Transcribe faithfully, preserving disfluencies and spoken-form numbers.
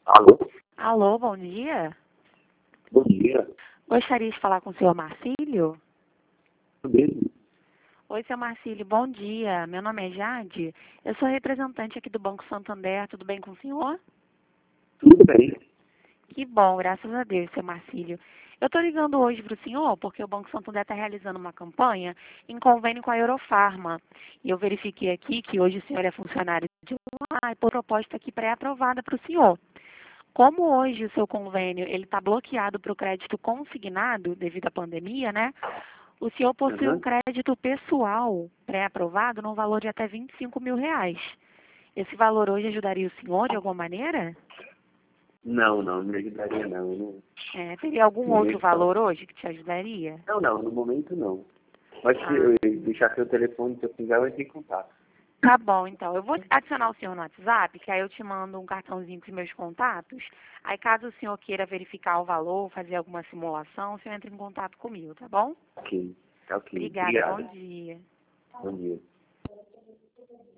Alô? Alô, bom dia. Bom dia. Gostaria de falar com o senhor Marcílio? Tudo bem? Oi, senhor Marcílio, bom dia. Meu nome é Jade. Eu sou representante aqui do Banco Santander. Tudo bem com o senhor? Tudo bem. Que bom, graças a Deus, seu Marcílio. Eu estou ligando hoje para o senhor porque o Banco Santander está realizando uma campanha em convênio com a Eurofarma. E eu verifiquei aqui que hoje o senhor é funcionário de lá e por proposta aqui pré-aprovada para o senhor. Como hoje o seu convênio ele está bloqueado para o crédito consignado devido à pandemia, né? O senhor possui um Aham. crédito pessoal pré-aprovado no valor de até vinte e cinco mil reais. Esse valor hoje ajudaria o senhor de alguma maneira? Não, não, não me ajudaria não. No É, teria algum outro momento não. valor hoje que te ajudaria? Não, não, no momento não. Mas se Ah, eu deixar seu telefone, se eu quiser, eu entro em contato. tá bom, então. Eu vou adicionar o senhor no WhatsApp, que aí eu te mando um cartãozinho com os meus contatos. Aí caso o senhor queira verificar o valor, fazer alguma simulação, o senhor entra em contato comigo, tá bom? Ok, tá ok. Obrigada, bom Obrigada. dia. Bom dia.